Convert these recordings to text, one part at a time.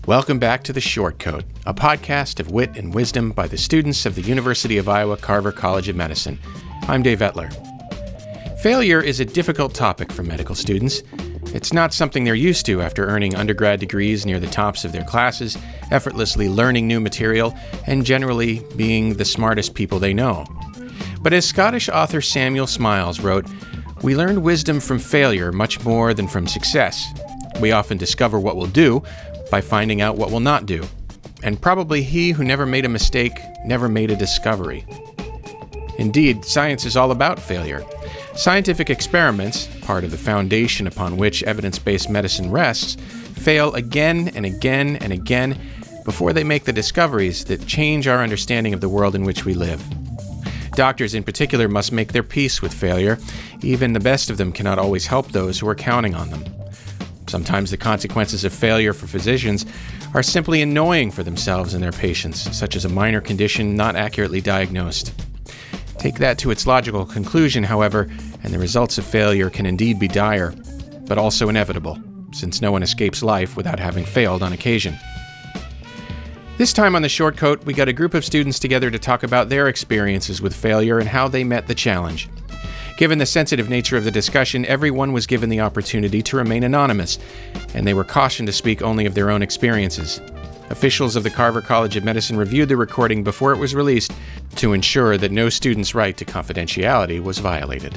Welcome back to The Short Coat, a podcast of wit and wisdom by the students of the University of Iowa Carver College of Medicine. I'm Dave Etler. Failure is a difficult topic for medical students. It's not something they're used to after earning undergrad degrees near the tops of their classes, effortlessly learning new material, and generally being the smartest people they know. But as Scottish author Samuel Smiles wrote, "We learn wisdom from failure much more than from success. We often discover what we'll do by finding out what we'll not do. And probably he who never made a mistake never made a discovery." Indeed, science is all about failure. Scientific experiments, part of the foundation upon which evidence-based medicine rests, fail again and again and again before they make the discoveries that change our understanding of the world in which we live. Doctors in particular must make their peace with failure. Even the best of them cannot always help those who are counting on them. Sometimes the consequences of failure for physicians are simply annoying for themselves and their patients, such as a minor condition not accurately diagnosed. Take that to its logical conclusion, however, and the results of failure can indeed be dire, but also inevitable, since no one escapes life without having failed on occasion. This time on The Short Coat, we got a group of students together to talk about their experiences with failure and how they met the challenge. Given the sensitive nature of the discussion, everyone was given the opportunity to remain anonymous, and they were cautioned to speak only of their own experiences. Officials of the Carver College of Medicine reviewed the recording before it was released to ensure that no student's right to confidentiality was violated.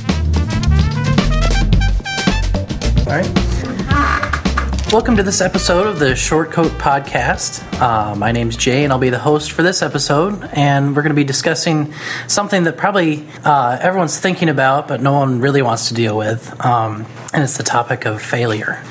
All right. Welcome to this episode of the Short Coat Podcast. My name's Jay, and I'll be the host for this episode. And we're going to be discussing something that probably everyone's thinking about, but no one really wants to deal with. And it's the topic of failure.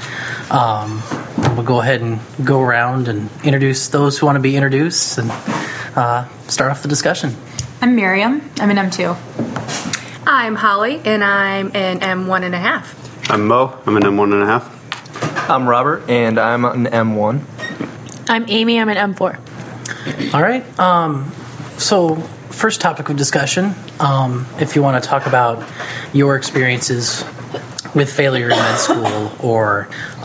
We'll go ahead and go around and introduce those who want to be introduced and start off the discussion. I'm Miriam. I'm an M2. I'm Holly, and I'm an M1.5. I'm Mo. I'm an M1.5. I'm Robert, and I'm an M1. I'm Amy. I'm an M4. All right. So, first topic of discussion, if you want to talk about your experiences with failure in med school, or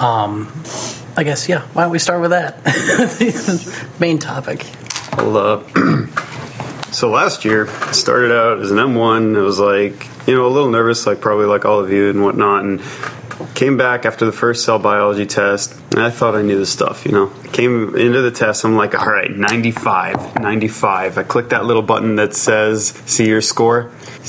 I guess, why don't we start with that? Main topic. Well, so last year, I started out as an M1. It was like, a little nervous, probably like all of you and whatnot, and came back after the first cell biology test, and I thought I knew this stuff, Came into the test, I'm like, all right, 95. I clicked that little button that says, see your score,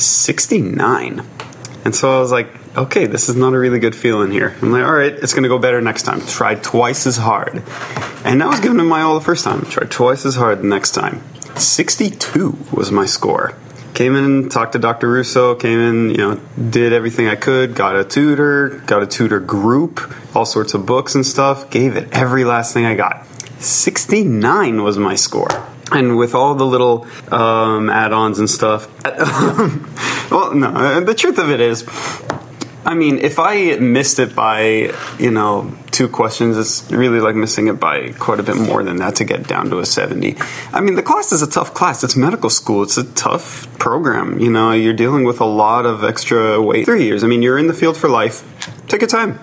69. And so I was like, okay, this is not a really good feeling here. I'm like, all right, it's going to go better next time. Try twice as hard. And I was giving it my all the first time. Try twice as hard the next time. 62 was my score. Came in, talked to Dr. Russo, came in, did everything I could, got a tutor group, all sorts of books and stuff, gave it every last thing I got. 69 was my score. And with all the little add-ons and stuff, well, no, the truth of it is, if I missed it by, 2 questions, it's really like missing it by quite a bit more than that to get down to a 70. The class is a tough class. It's medical school. It's a tough program. You're dealing with a lot of extra weight. 3 years. You're in the field for life. Take your time.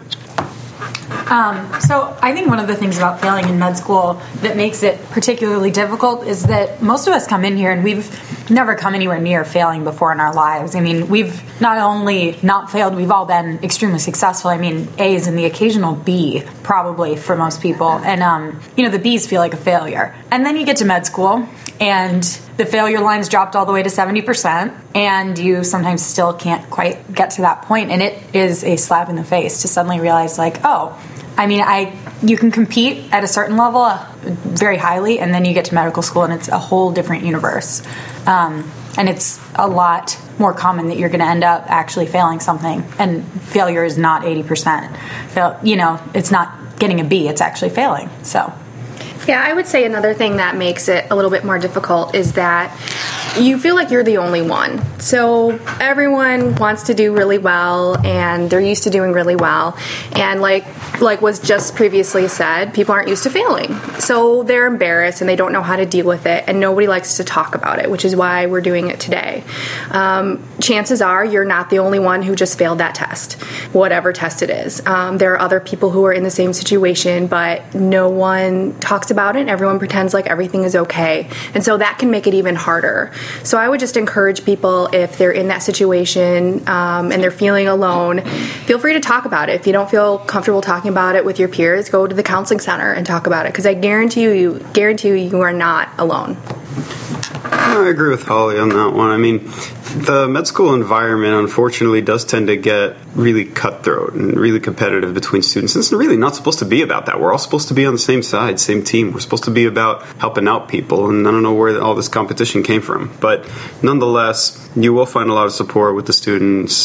So I think one of the things about failing in med school that makes it particularly difficult is that most of us come in here and we've never come anywhere near failing before in our lives. We've not only not failed, we've all been extremely successful. A's and the occasional B probably for most people. And, the B's feel like a failure. And then you get to med school and the failure line's dropped all the way to 70%, and you sometimes still can't quite get to that point. And it is a slap in the face to suddenly realize, you can compete at a certain level very highly, and then you get to medical school, and it's a whole different universe. And it's a lot more common that you're going to end up actually failing something, and failure is not 80%. It's not getting a B; it's actually failing. So. Yeah, I would say another thing that makes it a little bit more difficult is that you feel like you're the only one. So everyone wants to do really well, and they're used to doing really well. And like was just previously said, people aren't used to failing. So they're embarrassed and they don't know how to deal with it, and nobody likes to talk about it, which is why we're doing it today. Chances are you're not the only one who just failed that test, whatever test it is. There are other people who are in the same situation, but no one talks about it, and everyone pretends like everything is okay. And so that can make it even harder. So I would just encourage people, if they're in that situation and they're feeling alone, feel free to talk about it. If you don't feel comfortable talking about it with your peers, go to the counseling center and talk about it, because I guarantee you are not alone. I agree with Holly on that one. I mean, the med school environment, unfortunately, does tend to get really cutthroat and really competitive between students. It's really not supposed to be about that. We're all supposed to be on the same side, same team. We're supposed to be about helping out people, and I don't know where all this competition came from. But nonetheless, you will find a lot of support with the students,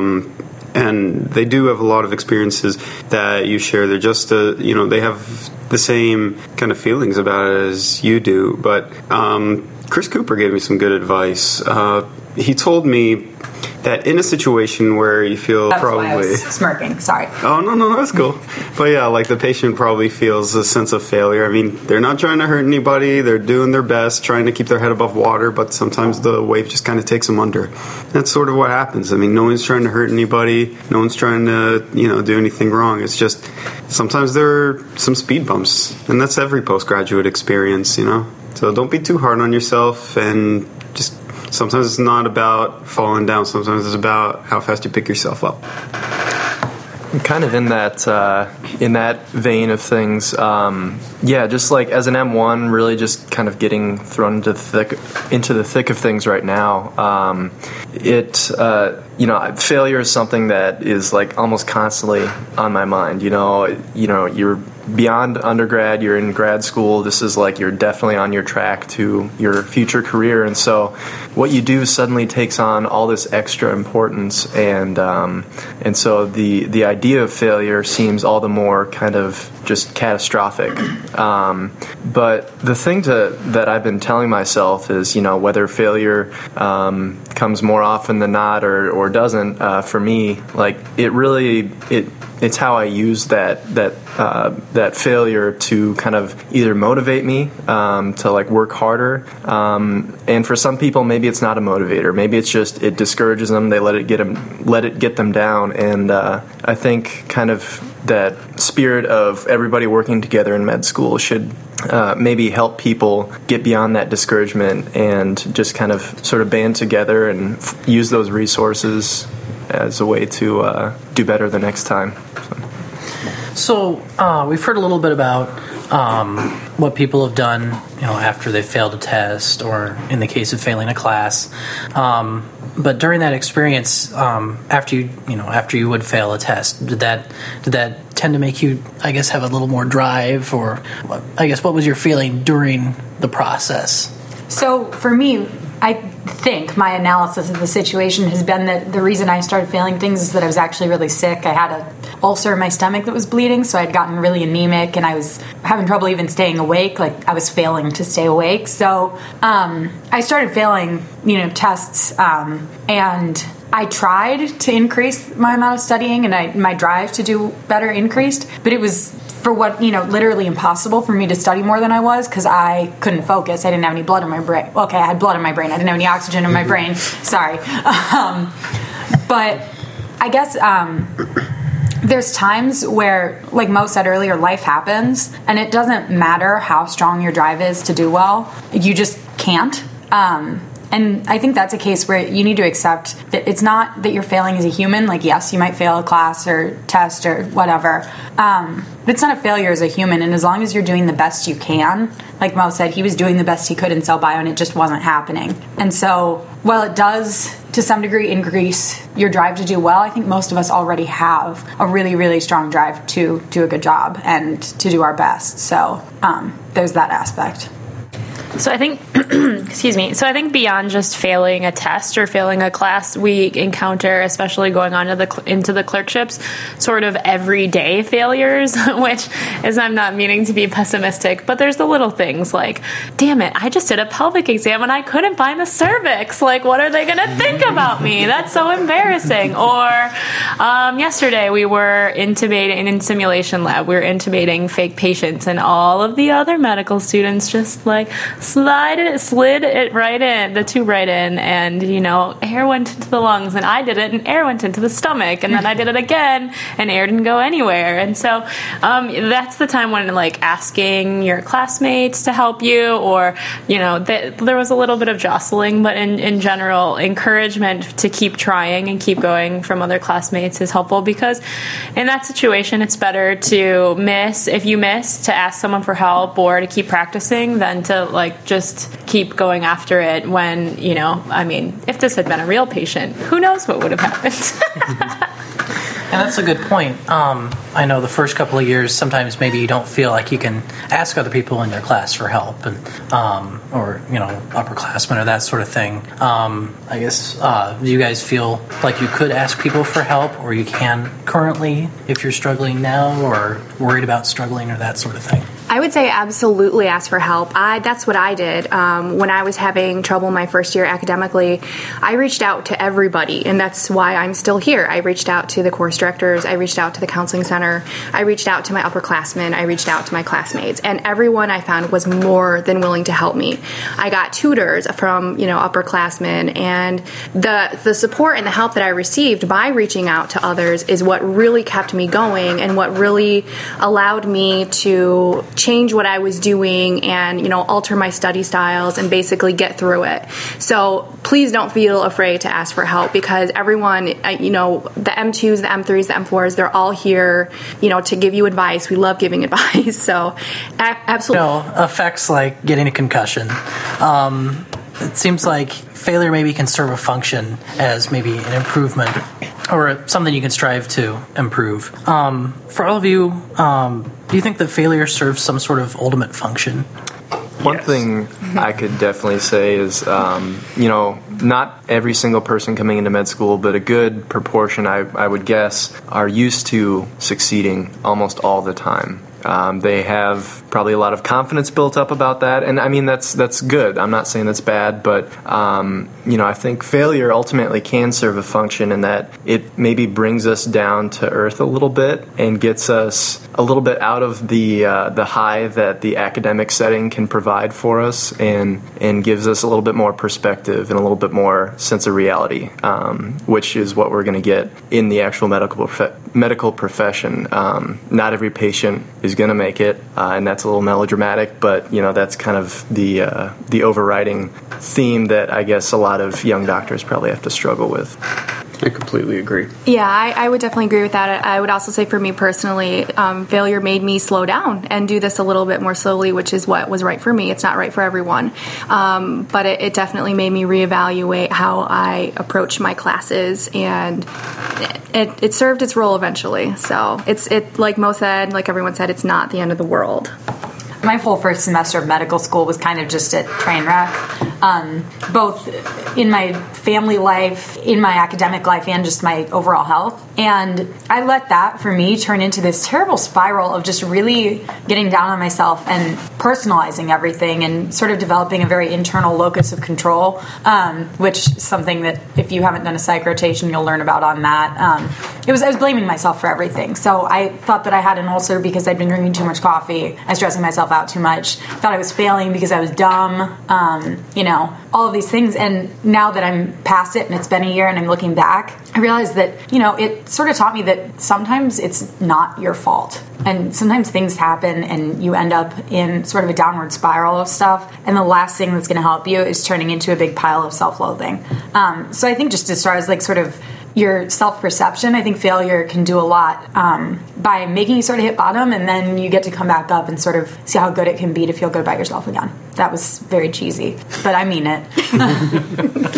and they do have a lot of experiences that you share. They're just, they have the same kind of feelings about it as you do. But Chris Cooper gave me some good advice. He told me that in a situation where you feel That's probably... why I was smirking, sorry. Oh, no, that's cool. But yeah, like the patient probably feels a sense of failure. I mean, they're not trying to hurt anybody. They're doing their best, trying to keep their head above water, but sometimes the wave just kind of takes them under. That's sort of what happens. I mean, no one's trying to hurt anybody. No one's trying to, do anything wrong. It's just sometimes there are some speed bumps, and that's every postgraduate experience, So don't be too hard on yourself, and just sometimes it's not about falling down. Sometimes it's about how fast you pick yourself up. Kind of in that vein of things, just like as an M1, really just kind of getting thrown into the thick of things right now. Failure is something that is like almost constantly on my mind. You're beyond undergrad, you're in grad school. This is like you're definitely on your track to your future career, and so what you do suddenly takes on all this extra importance, and so the idea of failure seems all the more kind of just catastrophic. But the thing that I've been telling myself is, whether failure comes more often than not or doesn't, for me, like it's how I use that failure to kind of either motivate me to like work harder, and for some people maybe it's not a motivator. Maybe it's just it discourages them. They let it get them down. And I think kind of that spirit of everybody working together in med school should maybe help people get beyond that discouragement and just kind of sort of band together and use those resources as a way to do better the next time. So we've heard a little bit about what people have done, after they failed a test, or in the case of failing a class. But during that experience, after you would fail a test, did that tend to make you, I guess, have a little more drive, or what was your feeling during the process? So for me, I think my analysis of the situation has been that the reason I started failing things is that I was actually really sick. I had an ulcer in my stomach that was bleeding, so I'd gotten really anemic, and I was having trouble even staying awake. Like, I was failing to stay awake. So I started failing, tests, and I tried to increase my amount of studying, and my drive to do better increased, but it was for what, literally impossible for me to study more than I was, because I couldn't focus. I didn't have any blood in my brain. Okay, I had blood in my brain. I didn't have any oxygen in my brain. Sorry. But I guess there's times where, like Mo said earlier, life happens, and it doesn't matter how strong your drive is to do well. You just can't. And I think that's a case where you need to accept that it's not that you're failing as a human. Like, yes, you might fail a class or test or whatever. But it's not a failure as a human. And as long as you're doing the best you can, like Mo said, he was doing the best he could in cell bio, and it just wasn't happening. And so while it does, to some degree, increase your drive to do well, I think most of us already have a really, really strong drive to do a good job and to do our best. So there's that aspect. So I think, excuse me. So I think beyond just failing a test or failing a class, we encounter, especially going on to into the clerkships, sort of everyday failures, which is, I'm not meaning to be pessimistic, but there's the little things like, damn it, I just did a pelvic exam and I couldn't find the cervix. Like, what are they going to think about me? That's so embarrassing. Or yesterday we were intubating in simulation lab. We were intubating fake patients, and all of the other medical students just like slid it right in, the tube right in, and, you know, air went into the lungs, and I did it, and air went into the stomach, and then I did it again, and air didn't go anywhere. And so that's the time when, like, asking your classmates to help you, or, you know, there was a little bit of jostling, but in general, encouragement to keep trying and keep going from other classmates is helpful, because in that situation, it's better to if you miss, to ask someone for help or to keep practicing than to, like, just keep going after it when, you know, I mean, if this had been a real patient, who knows what would have happened. And that's a good point. I know the first couple of years, sometimes maybe you don't feel like you can ask other people in your class for help, and or, you know, upperclassmen or that sort of thing. I guess, do you guys feel like you could ask people for help, or you can currently if you're struggling now or worried about struggling or that sort of thing? I would say absolutely ask for help. That's what I did. When I was having trouble my first year academically, I reached out to everybody, and that's why I'm still here. I reached out to the course directors, I reached out to the counseling center, I reached out to my upperclassmen, I reached out to my classmates, and everyone I found was more than willing to help me. I got tutors from, you know, upperclassmen, and the support and the help that I received by reaching out to others is what really kept me going and what really allowed me to change what I was doing and, you know, alter my study styles and basically get through it. So please don't feel afraid to ask for help, because everyone, you know, the M2s, the M3s, the M4s, they're all here, you know, to give you advice. We love giving advice. So absolutely. You know, effects like getting a concussion. It seems like failure maybe can serve a function as maybe an improvement or something you can strive to improve. For all of you, do you think that failure serves some sort of ultimate function? One thing I could definitely say is, you know, not every single person coming into med school, but a good proportion, I would guess, are used to succeeding almost all the time. They have probably a lot of confidence built up about that, and I mean that's good. I'm not saying that's bad, but you know, I think failure ultimately can serve a function in that it maybe brings us down to earth a little bit and gets us a little bit out of the high that the academic setting can provide for us, and gives us a little bit more perspective and a little bit more sense of reality, which is what we're going to get in the actual medical profession. Not every patient is going to make it, and that's a little melodramatic, but, you know, that's kind of the overriding theme that I guess a lot of young doctors probably have to struggle with. I completely agree. Yeah, I would definitely agree with that. I would also say for me personally, failure made me slow down and do this a little bit more slowly, which is what was right for me. It's not right for everyone. But it definitely made me reevaluate how I approach my classes, and it served its role eventually. So it's like Mo said, like everyone said, it's not the end of the world. My full first semester of medical school was kind of just a train wreck, both in my family life, in my academic life, and just my overall health. And I let that, for me, turn into this terrible spiral of just really getting down on myself and personalizing everything and sort of developing a very internal locus of control, which is something that if you haven't done a psych rotation, you'll learn about on that. I was blaming myself for everything. So I thought that I had an ulcer because I'd been drinking too much coffee. I was stressing myself out too much. Thought I was failing because I was dumb. You know, all of these things. And now that I'm past it and it's been a year and I'm looking back, I realized that, you know, it sort of taught me that sometimes it's not your fault. And sometimes things happen and you end up in sort of a downward spiral of stuff. And the last thing that's going to help you is turning into a big pile of self-loathing. So I think just as far as like sort of your self-perception, I think failure can do a lot by making you sort of hit bottom, and then you get to come back up and sort of see how good it can be to feel good about yourself again. That was very cheesy, but I mean it.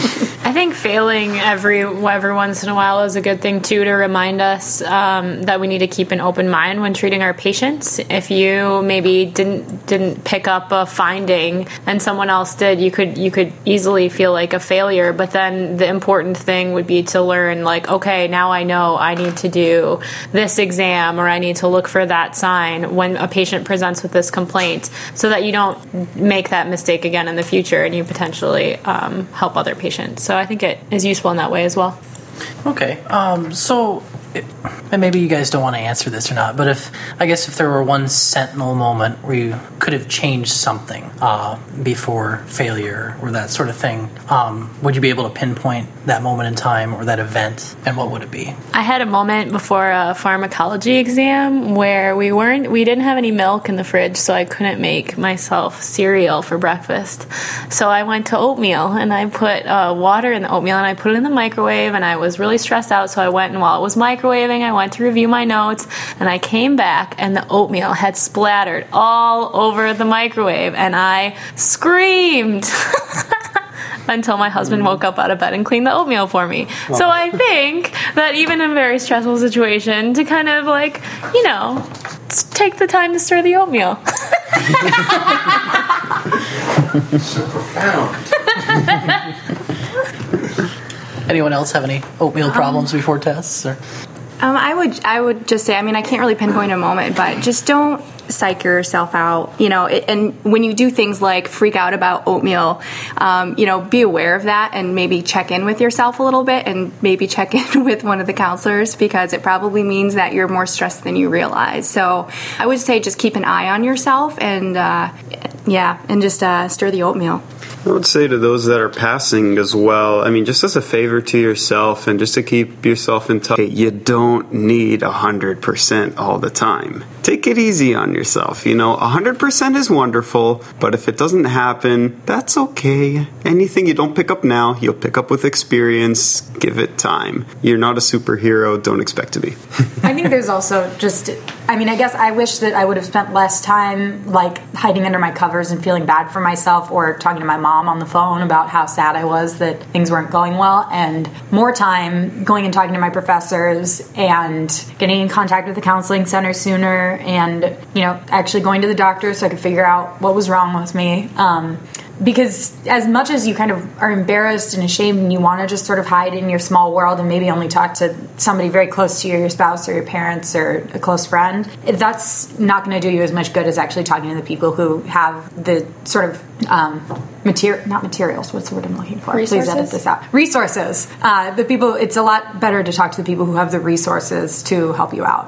I think failing every once in a while is a good thing too, to remind us that we need to keep an open mind when treating our patients. If you maybe didn't pick up a finding and someone else did, you could easily feel like a failure. But then the important thing would be to learn, like, okay, now I know I need to do this exam, or I need to look for that sign when a patient presents with this complaint, so that you don't make that mistake again in the future and you potentially help other patients. So I think it is useful in that way as well. Okay, and maybe you guys don't want to answer this or not, but if there were one sentinel moment where you could have changed something before failure or that sort of thing, would you be able to pinpoint that moment in time or that event, and what would it be? I had a moment before a pharmacology exam where we didn't have any milk in the fridge, so I couldn't make myself cereal for breakfast. So I went to oatmeal, and I put water in the oatmeal, and I put it in the microwave, and I was really stressed out, so I went, and while it was microwaving, I went to review my notes, and I came back, and the oatmeal had splattered all over the microwave, and I screamed until my husband woke up out of bed and cleaned the oatmeal for me. Wow. So I think that even in a very stressful situation, to kind of take the time to stir the oatmeal. So profound. Anyone else have any oatmeal problems before tests? Or? I would just say, I can't really pinpoint a moment, but just don't psych yourself out, and when you do things like freak out about oatmeal, be aware of that and maybe check in with yourself a little bit, and maybe check in with one of the counselors, because it probably means that you're more stressed than you realize. So I would say just keep an eye on yourself and just stir the oatmeal. I would say to those that are passing as well, just as a favor to yourself and just to keep yourself in touch, you don't need 100% all the time. Take it easy on yourself. 100% is wonderful, but if it doesn't happen, that's okay. Anything you don't pick up now, you'll pick up with experience. Give it time. You're not a superhero. Don't expect to be. I think there's also I guess I wish that I would have spent less time hiding under my covers and feeling bad for myself, or talking to my mom on the phone about how sad I was that things weren't going well, and more time going and talking to my professors and getting in contact with the counseling center sooner, and actually going to the doctor so I could figure out what was wrong with me. Because as much as you kind of are embarrassed and ashamed and you want to just sort of hide in your small world and maybe only talk to somebody very close to you, your spouse or your parents or a close friend, that's not going to do you as much good as actually talking to the people who have the sort of not materials, what's the word I'm looking for? Resources? Please edit this out. Resources. The people, it's a lot better to talk to the people who have the resources to help you out.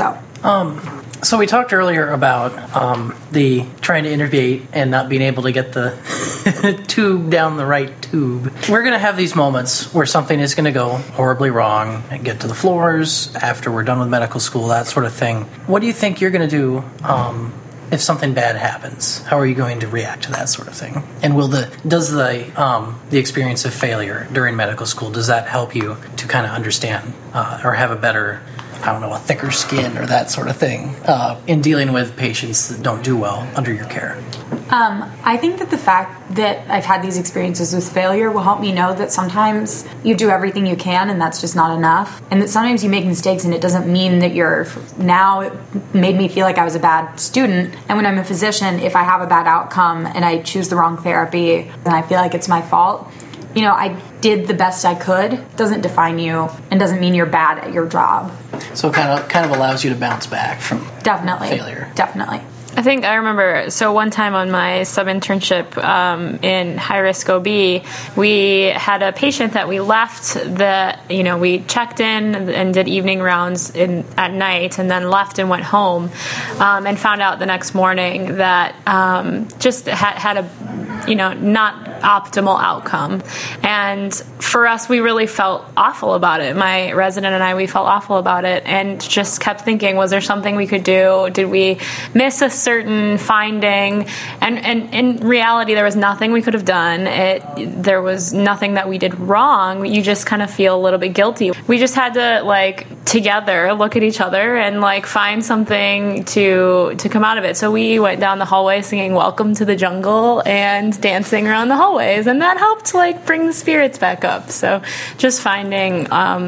So we talked earlier about the trying to innervate and not being able to get the tube down the right tube. We're going to have these moments where something is going to go horribly wrong and get to the floors after we're done with medical school, that sort of thing. What do you think you're going to do if something bad happens? How are you going to react to that sort of thing? And does the experience of failure during medical school, does that help you to kind of understand or have a better, a thicker skin or that sort of thing in dealing with patients that don't do well under your care? I think that the fact that I've had these experiences with failure will help me know that sometimes you do everything you can and that's just not enough. And that sometimes you make mistakes and it doesn't mean that now it made me feel like I was a bad student. And when I'm a physician, if I have a bad outcome and I choose the wrong therapy, then I feel like it's my fault. I did the best I could. Doesn't define you and doesn't mean you're bad at your job. So it kind of allows you to bounce back from failure. Definitely. I think I remember, so one time on my sub-internship in high-risk OB, we had a patient that we left we checked in and did evening rounds at night and then left and went home and found out the next morning that just had a not optimal outcome. And for us, we really felt awful about it. My resident and we felt awful about it and just kept thinking, was there something we could do? Did we miss a certain finding? And in reality, there was nothing we could have done. There was nothing that we did wrong. You just kind of feel a little bit guilty. We just had to together look at each other and like find something to come out of it. So we went down the hallway singing "Welcome to the Jungle" and dancing around the hallways, and that helped like bring the spirits back up. So just finding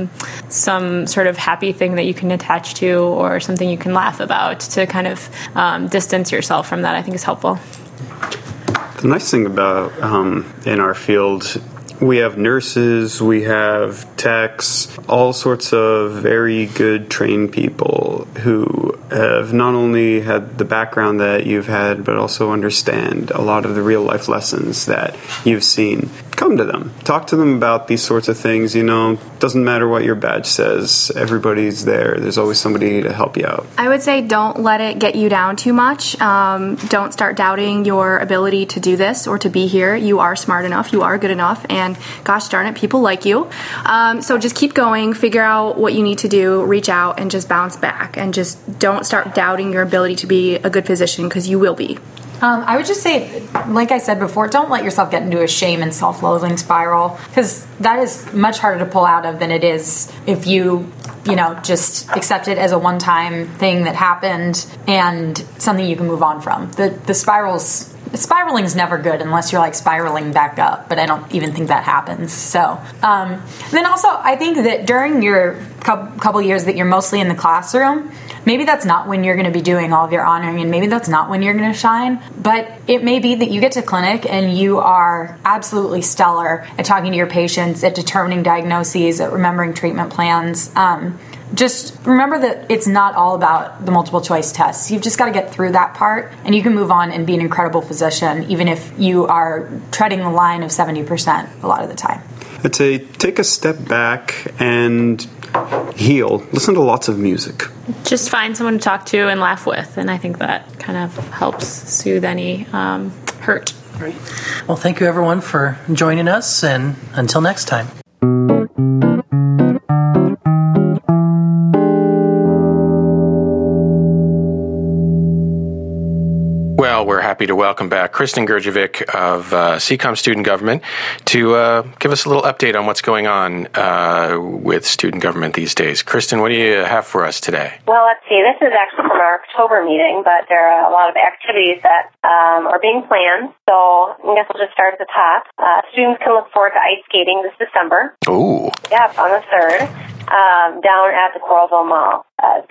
some sort of happy thing that you can attach to or something you can laugh about to kind of distance yourself from that, I think is helpful. The nice thing about in our field, we have nurses, we have techs, all sorts of very good trained people who have not only had the background that you've had, but also understand a lot of the real life lessons that you've seen. Come to them. Talk to them about these sorts of things. Doesn't matter what your badge says. Everybody's there. There's always somebody to help you out. I would say don't let it get you down too much. Don't start doubting your ability to do this or to be here. You are smart enough. You are good enough. And gosh darn it, people like you. So just keep going. Figure out what you need to do. Reach out and just bounce back. And just don't start doubting your ability to be a good physician, because you will be. I would just say, like I said before, don't let yourself get into a shame and self-loathing spiral, because that is much harder to pull out of than it is if you just accept it as a one-time thing that happened and something you can move on from. The spiraling is never good unless you're like spiraling back up, but I don't even think that happens. So then also, I think that during your couple years that you're mostly in the classroom, maybe that's not when you're going to be doing all of your honoring, and maybe that's not when you're going to shine, but it may be that you get to clinic and you are absolutely stellar at talking to your patients, at determining diagnoses, at remembering treatment plans. Just remember that it's not all about the multiple choice tests. You've just got to get through that part, and you can move on and be an incredible physician, even if you are treading the line of 70% a lot of the time. I'd say take a step back and heal. Listen to lots of music. Just find someone to talk to and laugh with, and I think that kind of helps soothe any hurt. Great. Well, thank you everyone for joining us, and until next time. Well, we're happy to welcome back Kristen Gurjevic of CCOM Student Government to give us a little update on what's going on with student government these days. Kristen, what do you have for us today? Well, let's see. This is actually from our October meeting, but there are a lot of activities that are being planned. So I guess we'll just start at the top. Students can look forward to ice skating this December. Ooh. Yep, on the 3rd. Down at the Coralville Mall. $3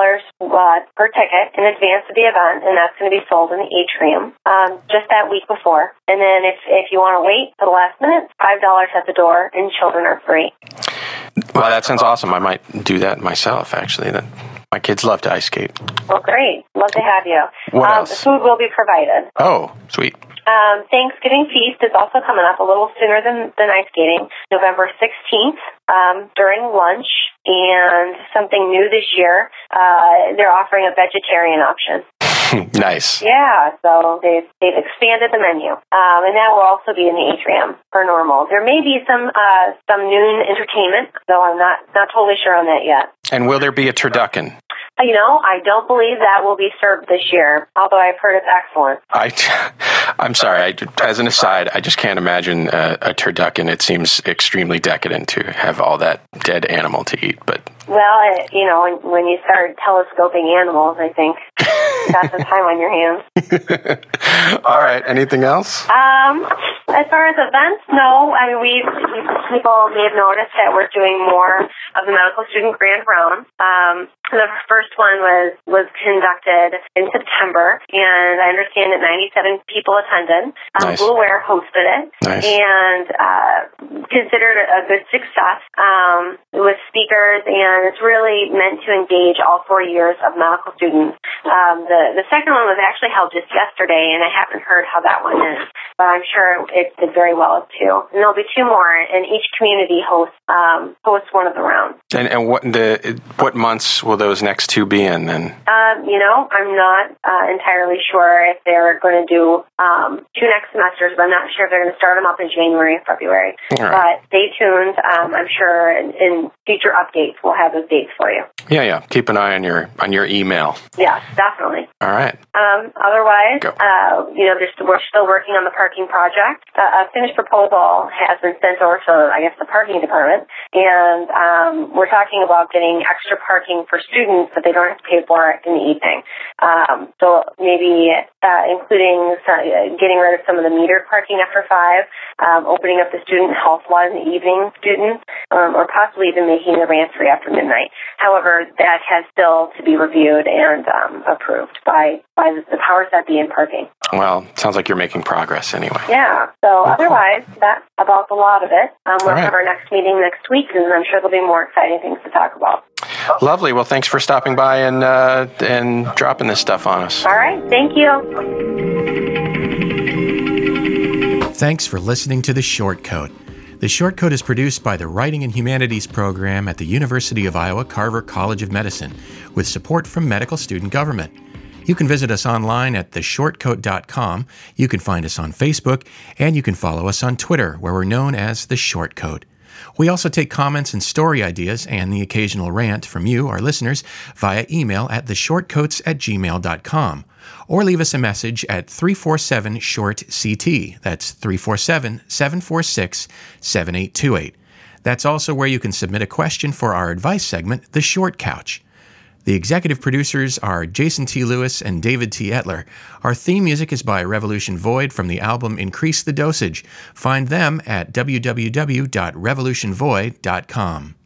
per ticket in advance of the event, and that's going to be sold in the atrium just that week before. And then if you want to wait for the last minute, $5 at the door, and children are free. Well, that sounds awesome. I might do that myself, actually. My kids love to ice skate. Well, great. Love to have you. What else? The food will be provided. Oh, sweet. Thanksgiving feast is also coming up a little sooner than ice skating, November 16th during lunch. And something new this year, they're offering a vegetarian option. Nice. Yeah, so they've expanded the menu, and that will also be in the atrium per normal. There may be some noon entertainment, though I'm not totally sure on that yet. And will there be a turducken? I don't believe that will be served this year, although I've heard it's excellent. I'm sorry. As an aside, I just can't imagine a turducken. It seems extremely decadent to have all that dead animal to eat. But well, when you start telescoping animals, I think you got some time on your hands. All right. Anything else? As far as events, no. I mean, people may have noticed that we're doing more of the medical student grand round. The first one was conducted in September, and I understand that 97 people attended. Nice. Blue Ware hosted it, nice. And considered a good success with speakers, and it's really meant to engage all 4 years of medical students. The second one was actually held just yesterday, and I haven't heard how that one is, but I'm sure it did very well too. And there'll be 2 more, and each community hosts one of the rounds. And what months will those next 2 be in then? I'm not entirely sure if they're going to do 2 next semesters, but I'm not sure if they're going to start them up in January or February. All right. But stay tuned. I'm sure in future updates we'll have those dates for you. Yeah. Keep an eye on your email. Yes, definitely. All right. Otherwise, Go. we're still working on the part parking project. A finished proposal has been sent over to, I guess, the parking department, and we're talking about getting extra parking for students that they don't have to pay for in the evening. So maybe including getting rid of some of the metered parking after 5, opening up the student health lot in the evening, students, or possibly even making the ramps free after midnight. However, that has still to be reviewed and approved by the powers that be in parking. Well, sounds like you're making progress anyway. Yeah. So otherwise, that's about the lot of it. We'll right. have our next meeting next week, and I'm sure there'll be more exciting things to talk about. Lovely. Well, thanks for stopping by and dropping this stuff on us. All right. Thank you. Thanks for listening to The Short Coat. The Short Coat is produced by the Writing and Humanities program at the University of Iowa Carver College of Medicine with support from Medical Student Government. You can visit us online at theshortcoat.com. You can find us on Facebook, and you can follow us on Twitter, where we're known as The Short Coat. We also take comments and story ideas and the occasional rant from you, our listeners, via email at theshortcoats@gmail.com, or leave us a message at 347-SHORT-CT. That's 347-746-7828. That's also where you can submit a question for our advice segment, The Short Couch. The executive producers are Jason T. Lewis and David T. Etler. Our theme music is by Revolution Void from the album Increase the Dosage. Find them at www.revolutionvoid.com.